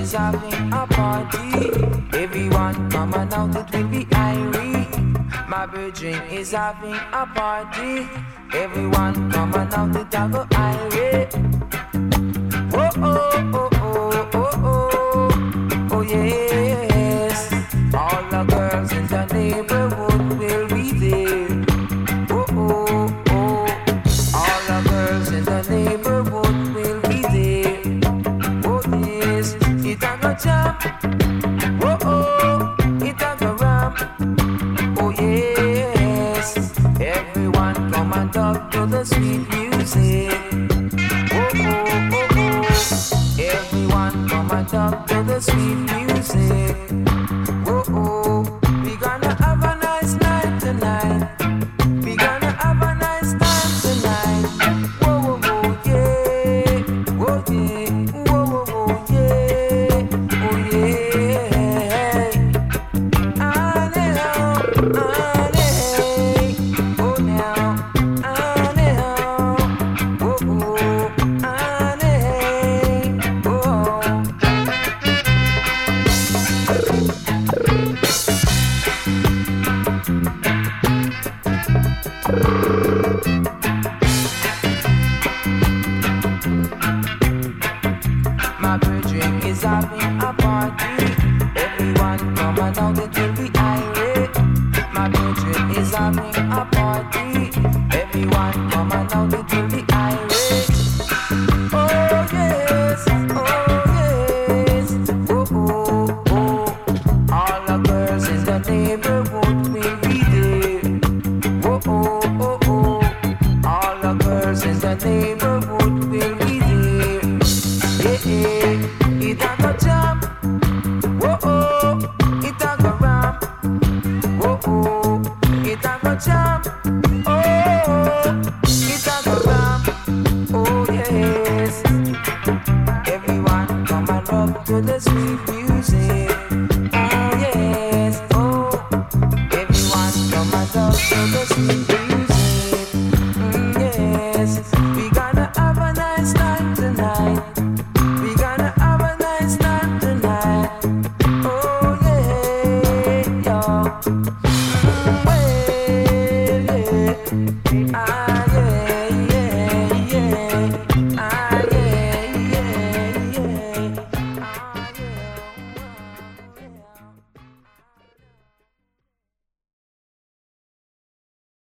is having a party. Everyone come on out, it will be irie. My virgin is having a party. Everyone come on out, it will go irie. Oh oh oh oh oh oh oh yes. All the girls in the neighborhood will be there. Oh oh oh. All the girls in the neighborhood will be there. Oh yes. It a go jump. Oh oh. It a go ramp. Oh yes. Everyone come and up to the sweet music. Oh oh oh oh. Everyone come and up to the sweet music. Oh oh. We gonna have a nice night tonight. We gonna have a nice time tonight. Whoa whoa whoa yeah. Whoa yeah. Whoa whoa whoa yeah. Oh yeah. Ane oh now. Ane oh oh. Ane oh. My virgin is having a party. Everyone come and out, it will be irate. My virgin is having a party. Everyone come and out, it will be irate. Oh yes, oh yes, oh oh oh. All the girls in the neighborhood will be there. Oh oh oh oh. All the girls in the neighborhood will be there. Yeah, yeah. It a go jump. Whoa oh. It a go ramp. Whoa oh. It a go jump. Oh. It a go ramp. Oh yes. Everyone come and up to the sweet